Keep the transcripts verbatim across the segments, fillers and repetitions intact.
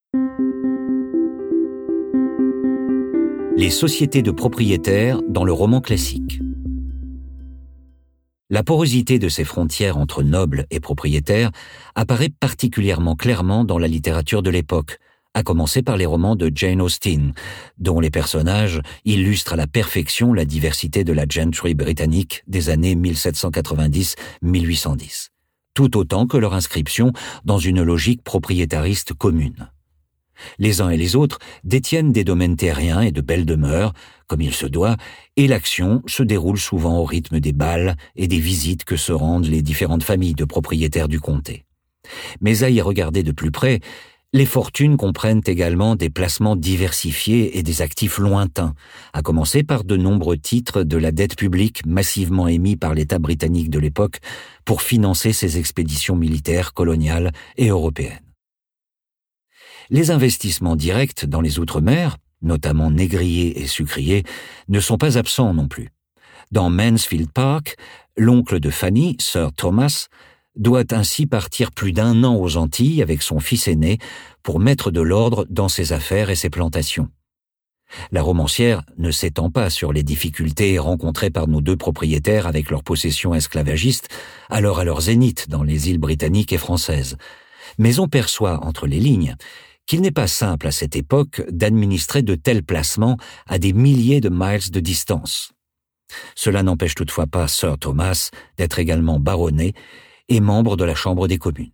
Les sociétés de propriétaires dans le roman classique. La porosité de ces frontières entre nobles et propriétaires apparaît particulièrement clairement dans la littérature de l'époque, à commencer par les romans de Jane Austen, dont les personnages illustrent à la perfection la diversité de la gentry britannique des années mille sept cent quatre-vingt-dix à mille huit cent dix, tout autant que leur inscription dans une logique propriétariste commune. Les uns et les autres détiennent des domaines terriens et de belles demeures, comme il se doit, et l'action se déroule souvent au rythme des bals et des visites que se rendent les différentes familles de propriétaires du comté. Mais à y regarder de plus près, les fortunes comprennent également des placements diversifiés et des actifs lointains, à commencer par de nombreux titres de la dette publique massivement émis par l'État britannique de l'époque pour financer ses expéditions militaires, coloniales et européennes. Les investissements directs dans les Outre-mer, notamment négriers et sucriers, ne sont pas absents non plus. Dans Mansfield Park, l'oncle de Fanny, Sir Thomas, doit ainsi partir plus d'un an aux Antilles avec son fils aîné pour mettre de l'ordre dans ses affaires et ses plantations. La romancière ne s'étend pas sur les difficultés rencontrées par nos deux propriétaires avec leurs possessions esclavagistes, alors à leur zénith dans les îles britanniques et françaises. Mais on perçoit entre les lignes qu'il n'est pas simple à cette époque d'administrer de tels placements à des milliers de miles de distance. Cela n'empêche toutefois pas Sir Thomas d'être également baronnet et membre de la Chambre des communes.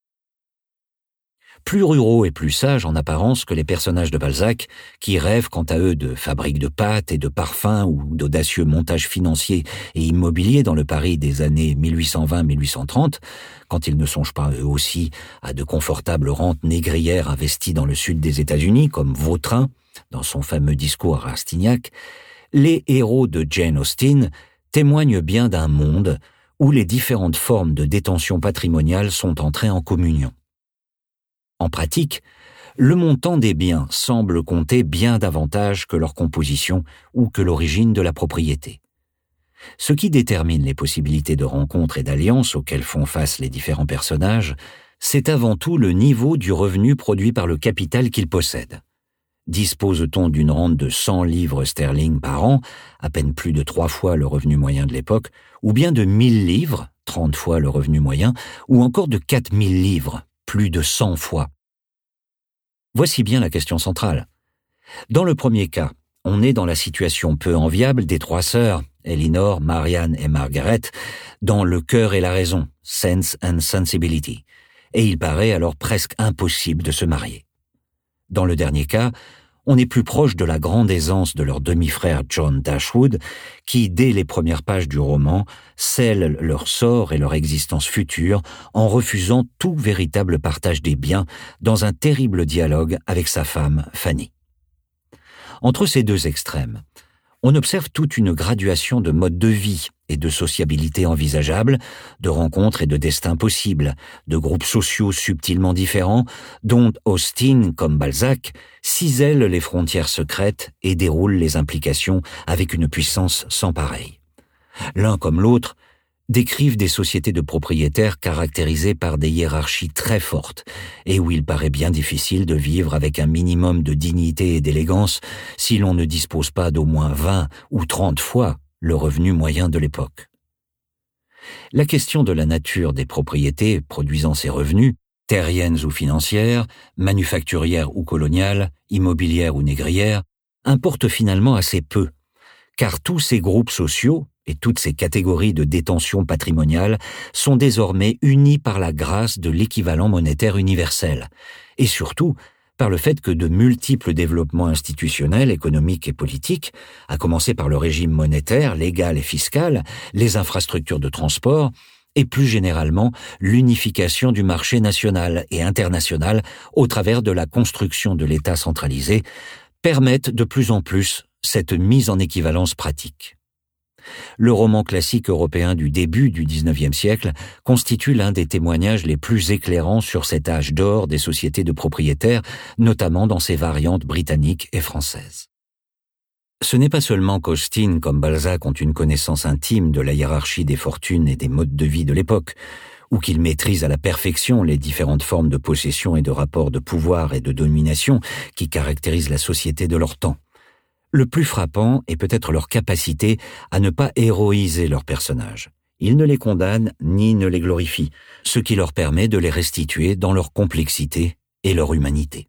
Plus ruraux et plus sages en apparence que les personnages de Balzac, qui rêvent quant à eux de fabriques de pâtes et de parfums ou d'audacieux montages financiers et immobiliers dans le Paris des années mille huit cent vingt à mille huit cent trente, quand ils ne songent pas eux aussi à de confortables rentes négrières investies dans le sud des États-Unis, comme Vautrin, dans son fameux discours à Rastignac, les héros de Jane Austen témoignent bien d'un monde où les différentes formes de détention patrimoniale sont entrées en communion. En pratique, le montant des biens semble compter bien davantage que leur composition ou que l'origine de la propriété. Ce qui détermine les possibilités de rencontres et d'alliances auxquelles font face les différents personnages, c'est avant tout le niveau du revenu produit par le capital qu'ils possèdent. Dispose-t-on d'une rente de cent livres sterling par an, à peine plus de trois fois le revenu moyen de l'époque, ou bien de mille livres, trente fois le revenu moyen, ou encore de quatre mille livres, plus de cent fois. Voici bien la question centrale. Dans le premier cas, on est dans la situation peu enviable des trois sœurs, Elinor, Marianne et Margaret, dans le cœur et la raison, Sense and Sensibility, et il paraît alors presque impossible de se marier. Dans le dernier cas, on est plus proche de la grande aisance de leur demi-frère John Dashwood, qui, dès les premières pages du roman, scellent leur sort et leur existence future en refusant tout véritable partage des biens dans un terrible dialogue avec sa femme, Fanny. Entre ces deux extrêmes, on observe toute une graduation de modes de vie et de sociabilité envisageables, de rencontres et de destins possibles, de groupes sociaux subtilement différents, dont Austen, comme Balzac, cisèle les frontières secrètes et déroule les implications avec une puissance sans pareille. L'un comme l'autre décrivent des sociétés de propriétaires caractérisées par des hiérarchies très fortes et où il paraît bien difficile de vivre avec un minimum de dignité et d'élégance si l'on ne dispose pas d'au moins vingt ou trente fois le revenu moyen de l'époque. La question de la nature des propriétés produisant ces revenus, terriennes ou financières, manufacturières ou coloniales, immobilières ou négrières, importe finalement assez peu, car tous ces groupes sociaux et toutes ces catégories de détention patrimoniale sont désormais unis par la grâce de l'équivalent monétaire universel, et surtout par le fait que de multiples développements institutionnels, économiques et politiques, à commencer par le régime monétaire, légal et fiscal, les infrastructures de transport, et plus généralement l'unification du marché national et international au travers de la construction de l'État centralisé, permettent de plus en plus cette mise en équivalence pratique. Le roman classique européen du début du dix-neuvième siècle constitue l'un des témoignages les plus éclairants sur cet âge d'or des sociétés de propriétaires, notamment dans ses variantes britanniques et françaises. Ce n'est pas seulement qu'Austen comme Balzac ont une connaissance intime de la hiérarchie des fortunes et des modes de vie de l'époque, ou qu'ils maîtrisent à la perfection les différentes formes de possession et de rapports de pouvoir et de domination qui caractérisent la société de leur temps. Le plus frappant est peut-être leur capacité à ne pas héroïser leurs personnages. Ils ne les condamnent ni ne les glorifient, ce qui leur permet de les restituer dans leur complexité et leur humanité.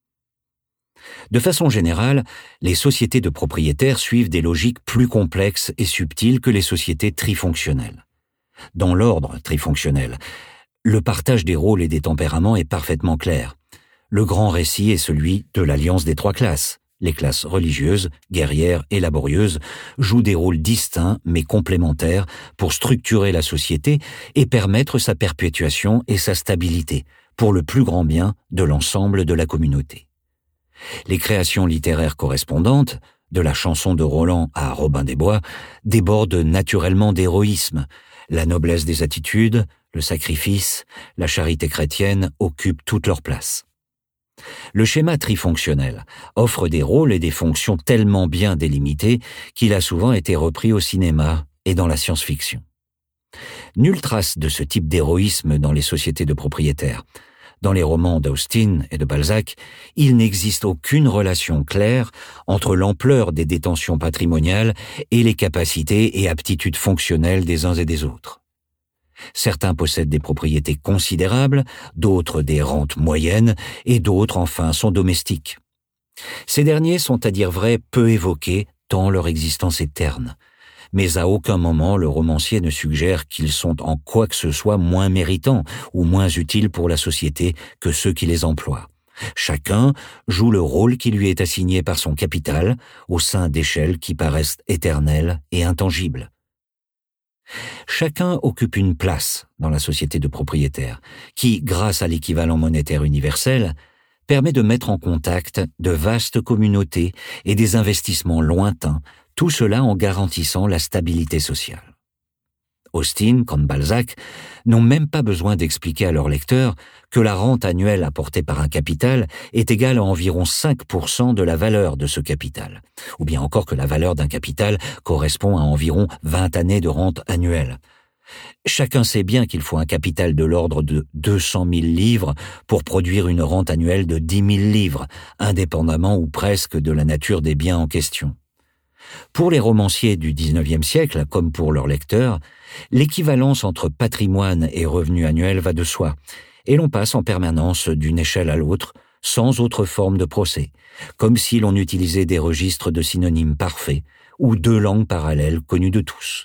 De façon générale, les sociétés de propriétaires suivent des logiques plus complexes et subtiles que les sociétés trifonctionnelles. Dans l'ordre trifonctionnel, le partage des rôles et des tempéraments est parfaitement clair. Le grand récit est celui de l'alliance des trois classes. Les classes religieuses, guerrières et laborieuses jouent des rôles distincts mais complémentaires pour structurer la société et permettre sa perpétuation et sa stabilité, pour le plus grand bien de l'ensemble de la communauté. Les créations littéraires correspondantes, de la chanson de Roland à Robin des Bois, débordent naturellement d'héroïsme. La noblesse des attitudes, le sacrifice, la charité chrétienne occupent toute leur place. Le schéma trifonctionnel offre des rôles et des fonctions tellement bien délimités qu'il a souvent été repris au cinéma et dans la science-fiction. Nulle trace de ce type d'héroïsme dans les sociétés de propriétaires. Dans les romans d'Austen et de Balzac, il n'existe aucune relation claire entre l'ampleur des détentions patrimoniales et les capacités et aptitudes fonctionnelles des uns et des autres. Certains possèdent des propriétés considérables, d'autres des rentes moyennes, et d'autres, enfin, sont domestiques. Ces derniers sont, à dire vrai, peu évoqués, tant leur existence est terne. Mais à aucun moment le romancier ne suggère qu'ils sont en quoi que ce soit moins méritants ou moins utiles pour la société que ceux qui les emploient. Chacun joue le rôle qui lui est assigné par son capital, au sein d'échelles qui paraissent éternelles et intangibles. Chacun occupe une place dans la société de propriétaires, qui, grâce à l'équivalent monétaire universel, permet de mettre en contact de vastes communautés et des investissements lointains, tout cela en garantissant la stabilité sociale. Austen, comme Balzac, n'ont même pas besoin d'expliquer à leurs lecteurs que la rente annuelle apportée par un capital est égale à environ cinq pour cent de la valeur de ce capital, ou bien encore que la valeur d'un capital correspond à environ vingt années de rente annuelle. Chacun sait bien qu'il faut un capital de l'ordre de deux cent mille livres pour produire une rente annuelle de dix mille livres, indépendamment ou presque de la nature des biens en question. Pour les romanciers du dix-neuvième siècle, comme pour leurs lecteurs, l'équivalence entre patrimoine et revenu annuel va de soi, et l'on passe en permanence d'une échelle à l'autre, sans autre forme de procès, comme si l'on utilisait des registres de synonymes parfaits ou deux langues parallèles connues de tous.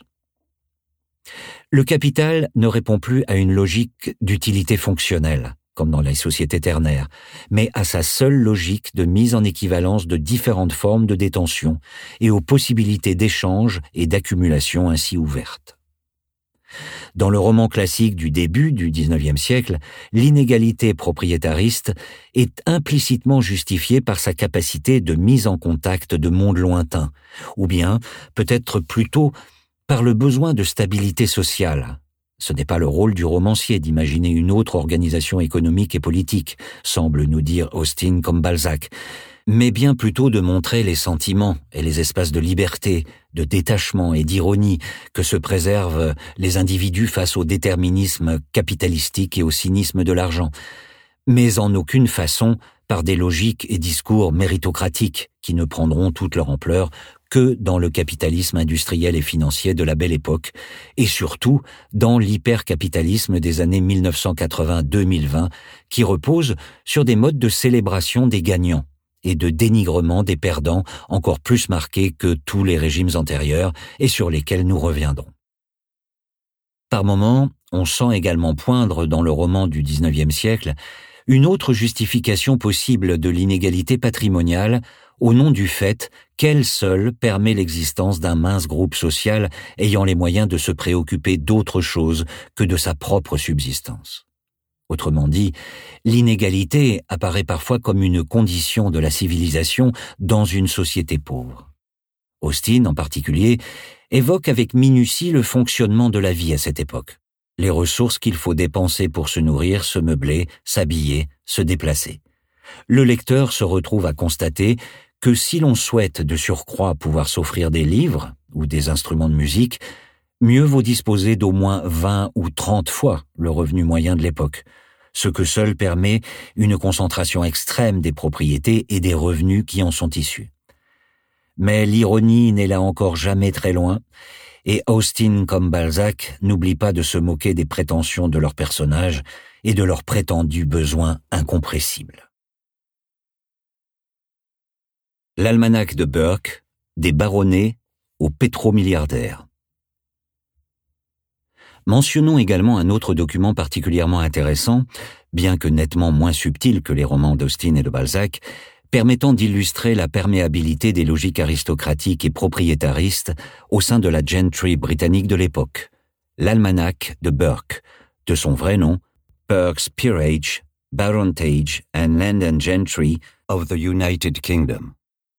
Le capital ne répond plus à une logique d'utilité fonctionnelle, comme dans les sociétés ternaires, mais à sa seule logique de mise en équivalence de différentes formes de détention et aux possibilités d'échange et d'accumulation ainsi ouvertes. Dans le roman classique du début du dix-neuvième siècle, l'inégalité propriétariste est implicitement justifiée par sa capacité de mise en contact de mondes lointains, ou bien, peut-être plutôt, par le besoin de stabilité sociale. Ce n'est pas le rôle du romancier d'imaginer une autre organisation économique et politique, semble nous dire Austen comme Balzac, mais bien plutôt de montrer les sentiments et les espaces de liberté, de détachement et d'ironie que se préservent les individus face au déterminisme capitalistique et au cynisme de l'argent, mais en aucune façon par des logiques et discours méritocratiques qui ne prendront toute leur ampleur que dans le capitalisme industriel et financier de la Belle Époque, et surtout dans l'hypercapitalisme des années mille neuf cent quatre-vingts à deux mille vingt, qui repose sur des modes de célébration des gagnants et de dénigrement des perdants encore plus marqués que tous les régimes antérieurs et sur lesquels nous reviendrons. Par moments, on sent également poindre dans le roman du dix-neuvième siècle une autre justification possible de l'inégalité patrimoniale au nom du fait qu'elle seule permet l'existence d'un mince groupe social ayant les moyens de se préoccuper d'autre chose que de sa propre subsistance. Autrement dit, l'inégalité apparaît parfois comme une condition de la civilisation dans une société pauvre. Austen, en particulier, évoque avec minutie le fonctionnement de la vie à cette époque, les ressources qu'il faut dépenser pour se nourrir, se meubler, s'habiller, se déplacer. Le lecteur se retrouve à constater que si l'on souhaite de surcroît pouvoir s'offrir des livres ou des instruments de musique, mieux vaut disposer d'au moins vingt ou trente fois le revenu moyen de l'époque, ce que seul permet une concentration extrême des propriétés et des revenus qui en sont issus. Mais l'ironie n'est là encore jamais très loin, et Austen comme Balzac n'oublie pas de se moquer des prétentions de leurs personnages et de leurs prétendus besoins incompressibles. L'almanach de Burke, des baronnets aux pétromilliardaires. Mentionnons également un autre document particulièrement intéressant, bien que nettement moins subtil que les romans d'Austen et de Balzac, permettant d'illustrer la perméabilité des logiques aristocratiques et propriétaristes au sein de la gentry britannique de l'époque, l'almanach de Burke, de son vrai nom, Burke's Peerage, Baronetage and Land and Gentry of the United Kingdom.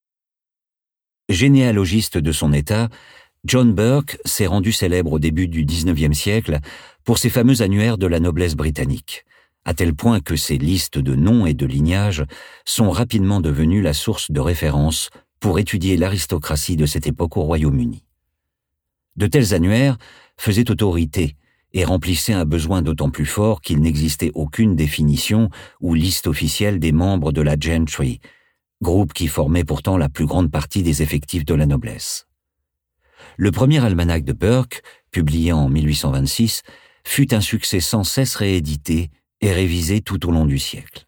Généalogiste de son état, John Burke s'est rendu célèbre au début du dix-neuvième siècle pour ses fameux annuaires de la noblesse britannique, à tel point que ces listes de noms et de lignages sont rapidement devenues la source de référence pour étudier l'aristocratie de cette époque au Royaume-Uni. De tels annuaires faisaient autorité et remplissaient un besoin d'autant plus fort qu'il n'existait aucune définition ou liste officielle des membres de la gentry, groupe qui formait pourtant la plus grande partie des effectifs de la noblesse. Le premier almanach de Burke, publié en mille huit cent vingt-six, fut un succès sans cesse réédité et révisé tout au long du siècle.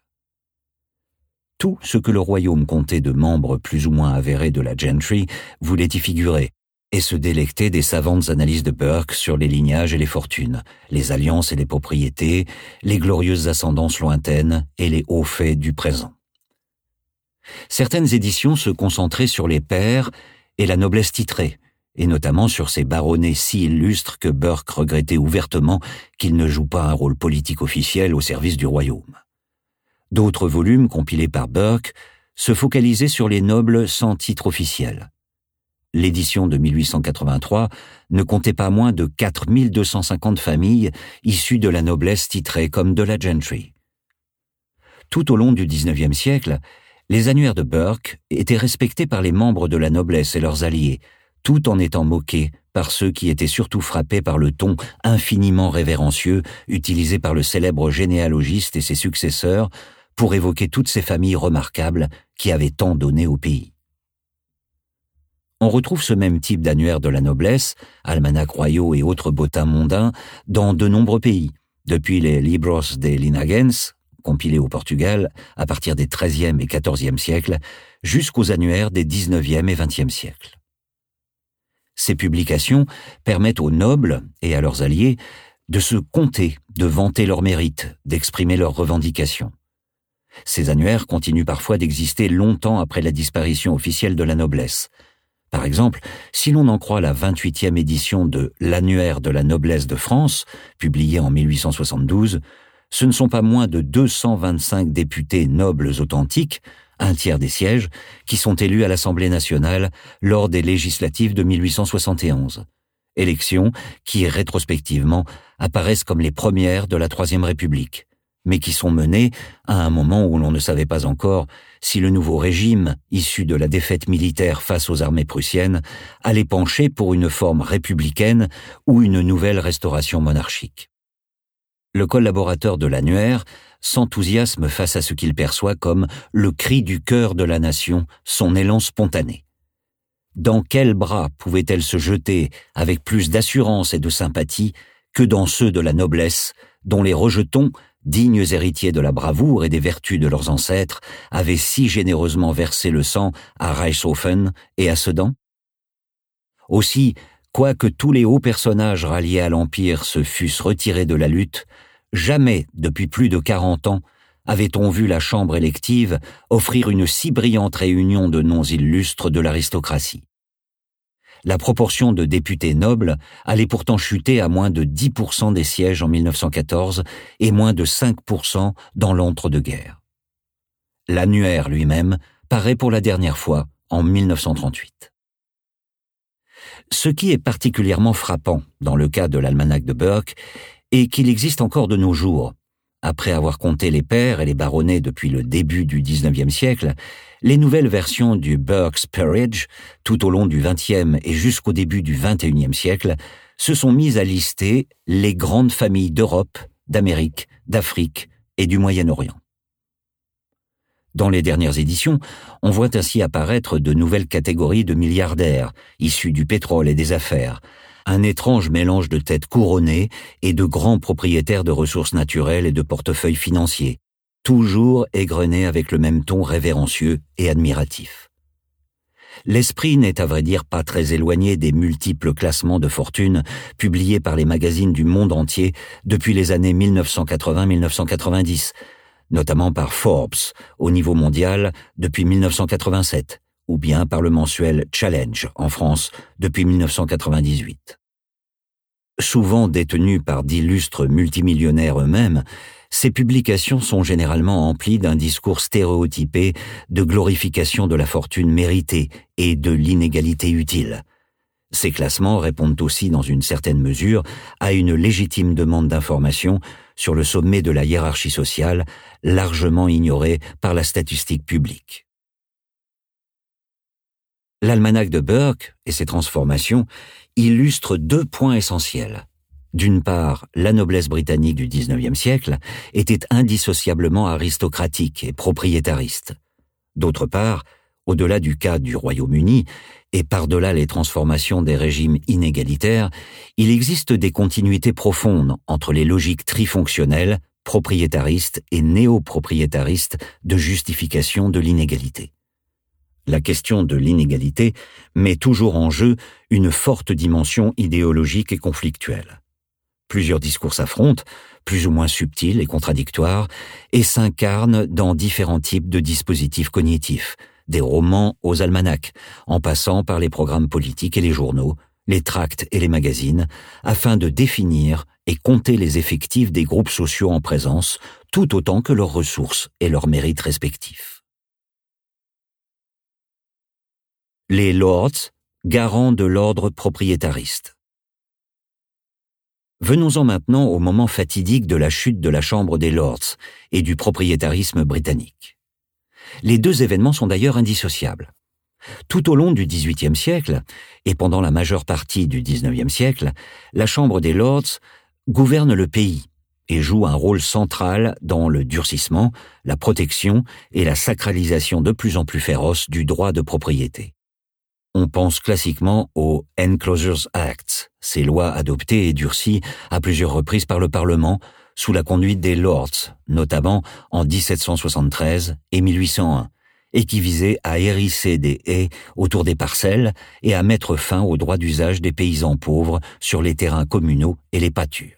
Tout ce que le royaume comptait de membres plus ou moins avérés de la gentry voulait y figurer, et se délectait des savantes analyses de Burke sur les lignages et les fortunes, les alliances et les propriétés, les glorieuses ascendances lointaines et les hauts faits du présent. Certaines éditions se concentraient sur les pairs et la noblesse titrée, et notamment sur ces baronnets si illustres que Burke regrettait ouvertement qu'ils ne jouent pas un rôle politique officiel au service du royaume. D'autres volumes compilés par Burke se focalisaient sur les nobles sans titre officiel. L'édition de mille huit cent quatre-vingt-trois ne comptait pas moins de quatre mille deux cent cinquante familles issues de la noblesse titrée comme de la gentry. Tout au long du dix-neuvième siècle, les annuaires de Burke étaient respectés par les membres de la noblesse et leurs alliés, tout en étant moqués par ceux qui étaient surtout frappés par le ton infiniment révérencieux utilisé par le célèbre généalogiste et ses successeurs pour évoquer toutes ces familles remarquables qui avaient tant donné au pays. On retrouve ce même type d'annuaire de la noblesse, almanachs royaux et autres bottins mondains, dans de nombreux pays, depuis les Libros de Linagens, compilés au Portugal à partir des treizième et quatorzième siècles, jusqu'aux annuaires des dix-neuvième et vingtième siècles. Ces publications permettent aux nobles et à leurs alliés de se compter, de vanter leurs mérites, d'exprimer leurs revendications. Ces annuaires continuent parfois d'exister longtemps après la disparition officielle de la noblesse. Par exemple, si l'on en croit la vingt-huitième édition de l'Annuaire de la noblesse de France, publiée en mille huit cent soixante-douze, ce ne sont pas moins de deux cent vingt-cinq députés nobles authentiques, un tiers des sièges, qui sont élus à l'Assemblée nationale lors des législatives de mille huit cent soixante et onze. Élections qui, rétrospectivement, apparaissent comme les premières de la Troisième République, mais qui sont menées à un moment où l'on ne savait pas encore si le nouveau régime, issu de la défaite militaire face aux armées prussiennes, allait pencher pour une forme républicaine ou une nouvelle restauration monarchique. Le collaborateur de l'annuaire s'enthousiasme face à ce qu'il perçoit comme le cri du cœur de la nation, son élan spontané. Dans quels bras pouvait-elle se jeter avec plus d'assurance et de sympathie que dans ceux de la noblesse, dont les rejetons, dignes héritiers de la bravoure et des vertus de leurs ancêtres, avaient si généreusement versé le sang à Reichshofen et à Sedan? Aussi, quoique tous les hauts personnages ralliés à l'Empire se fussent retirés de la lutte, jamais, depuis plus de quarante ans, avait-on vu la Chambre élective offrir une si brillante réunion de noms illustres de l'aristocratie. La proportion de députés nobles allait pourtant chuter à moins de dix pour cent des sièges en mille neuf cent quatorze et moins de cinq pour cent dans l'entre-deux-guerres. L'annuaire lui-même paraît pour la dernière fois en mille neuf cent trente-huit. Ce qui est particulièrement frappant dans le cas de l'almanach de Burke est qu'il existe encore de nos jours. Après avoir compté les pairs et les baronnets depuis le début du dix-neuvième siècle, les nouvelles versions du Burke's Peerage, tout au long du vingtième et jusqu'au début du vingt et unième siècle, se sont mis à lister les grandes familles d'Europe, d'Amérique, d'Afrique et du Moyen-Orient. Dans les dernières éditions, on voit ainsi apparaître de nouvelles catégories de milliardaires, issus du pétrole et des affaires, un étrange mélange de têtes couronnées et de grands propriétaires de ressources naturelles et de portefeuilles financiers, toujours égrenés avec le même ton révérencieux et admiratif. L'esprit n'est à vrai dire pas très éloigné des multiples classements de fortune publiés par les magazines du monde entier depuis les années mille neuf cent quatre-vingts à mille neuf cent quatre-vingt-dix, notamment par Forbes au niveau mondial depuis mille neuf cent quatre-vingt-sept, ou bien par le mensuel Challenge en France depuis mille neuf cent quatre-vingt-dix-huit. Souvent détenus par d'illustres multimillionnaires eux-mêmes, ces publications sont généralement emplies d'un discours stéréotypé de glorification de la fortune méritée et de l'inégalité utile. Ces classements répondent aussi dans une certaine mesure à une légitime demande d'information sur le sommet de la hiérarchie sociale, largement ignorée par la statistique publique. L'almanach de Burke et ses transformations illustrent deux points essentiels. D'une part, la noblesse britannique du dix-neuvième siècle était indissociablement aristocratique et propriétariste. D'autre part, au-delà du cas du Royaume-Uni, et par-delà les transformations des régimes inégalitaires, il existe des continuités profondes entre les logiques trifonctionnelles, propriétaristes et néo-propriétaristes de justification de l'inégalité. La question de l'inégalité met toujours en jeu une forte dimension idéologique et conflictuelle. Plusieurs discours s'affrontent, plus ou moins subtils et contradictoires, et s'incarnent dans différents types de dispositifs cognitifs, des romans aux almanachs, en passant par les programmes politiques et les journaux, les tracts et les magazines, afin de définir et compter les effectifs des groupes sociaux en présence, tout autant que leurs ressources et leurs mérites respectifs. Les lords, garants de l'ordre propriétariste. Venons-en maintenant au moment fatidique de la chute de la Chambre des Lords et du propriétarisme britannique. Les deux événements sont d'ailleurs indissociables. Tout au long du dix-huitième siècle, et pendant la majeure partie du dix-neuvième siècle, la Chambre des Lords gouverne le pays et joue un rôle central dans le durcissement, la protection et la sacralisation de plus en plus féroce du droit de propriété. On pense classiquement aux Enclosures Acts, ces lois adoptées et durcies à plusieurs reprises par le Parlement, sous la conduite des Lords, notamment en dix-sept cent soixante-treize et mille huit cent un, et qui visaient à hérisser des haies autour des parcelles et à mettre fin au droit d'usage des paysans pauvres sur les terrains communaux et les pâtures.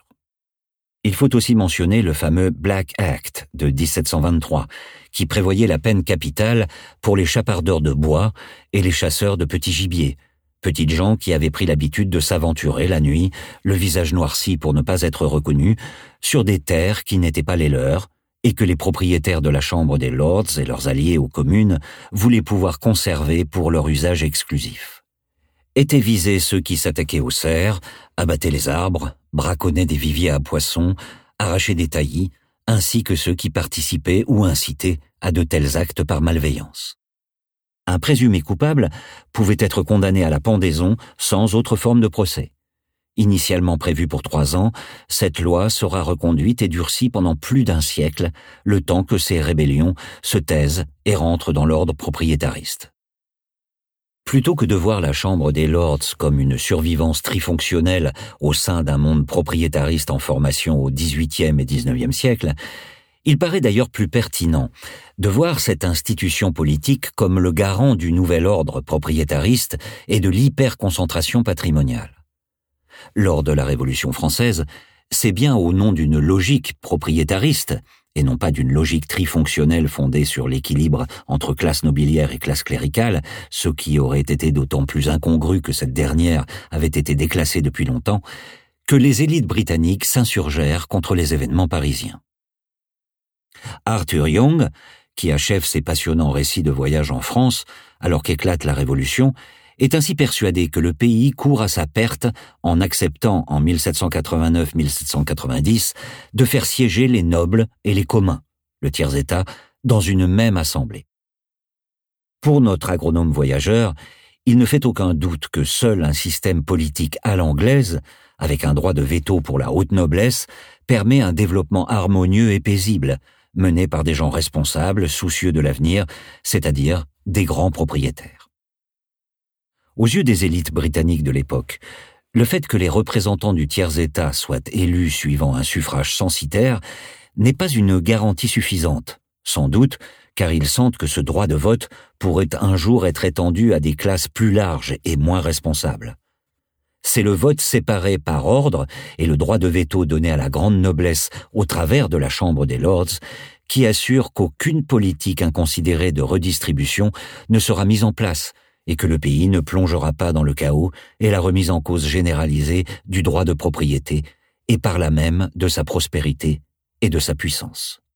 Il faut aussi mentionner le fameux Black Act de dix-sept cent vingt-trois, qui prévoyait la peine capitale pour les chapardeurs de bois et les chasseurs de petits gibiers, petites gens qui avaient pris l'habitude de s'aventurer la nuit, le visage noirci pour ne pas être reconnus, sur des terres qui n'étaient pas les leurs, et que les propriétaires de la Chambre des Lords et leurs alliés aux communes voulaient pouvoir conserver pour leur usage exclusif. Étaient visés ceux qui s'attaquaient aux cerfs, abattaient les arbres, braconnaient des viviers à poissons, arrachaient des taillis, ainsi que ceux qui participaient ou incitaient à de tels actes par malveillance. Un présumé coupable pouvait être condamné à la pendaison sans autre forme de procès. Initialement prévue pour trois ans, cette loi sera reconduite et durcie pendant plus d'un siècle, le temps que ces rébellions se taisent et rentrent dans l'ordre propriétariste. Plutôt que de voir la Chambre des Lords comme une survivance trifonctionnelle au sein d'un monde propriétariste en formation au dix-huitième et dix-neuvième siècle, il paraît d'ailleurs plus pertinent de voir cette institution politique comme le garant du nouvel ordre propriétariste et de l'hyperconcentration patrimoniale. Lors de la Révolution française, c'est bien au nom d'une logique propriétariste, et non pas d'une logique trifonctionnelle fondée sur l'équilibre entre classe nobiliaire et classe cléricale, ce qui aurait été d'autant plus incongru que cette dernière avait été déclassée depuis longtemps, que les élites britanniques s'insurgèrent contre les événements parisiens. Arthur Young, qui achève ses passionnants récits de voyage en France alors qu'éclate la Révolution, est ainsi persuadé que le pays court à sa perte en acceptant en mille sept cent quatre-vingt-neuf à mille sept cent quatre-vingt-dix de faire siéger les nobles et les communs, le tiers-état, dans une même assemblée. Pour notre agronome voyageur, il ne fait aucun doute que seul un système politique à l'anglaise, avec un droit de veto pour la haute noblesse, permet un développement harmonieux et paisible, mené par des gens responsables, soucieux de l'avenir, c'est-à-dire des grands propriétaires. Aux yeux des élites britanniques de l'époque, le fait que les représentants du tiers-État soient élus suivant un suffrage censitaire n'est pas une garantie suffisante, sans doute car ils sentent que ce droit de vote pourrait un jour être étendu à des classes plus larges et moins responsables. C'est le vote séparé par ordre et le droit de veto donné à la grande noblesse au travers de la Chambre des Lords qui assure qu'aucune politique inconsidérée de redistribution ne sera mise en place et que le pays ne plongera pas dans le chaos et la remise en cause généralisée du droit de propriété et par là même de sa prospérité et de sa puissance.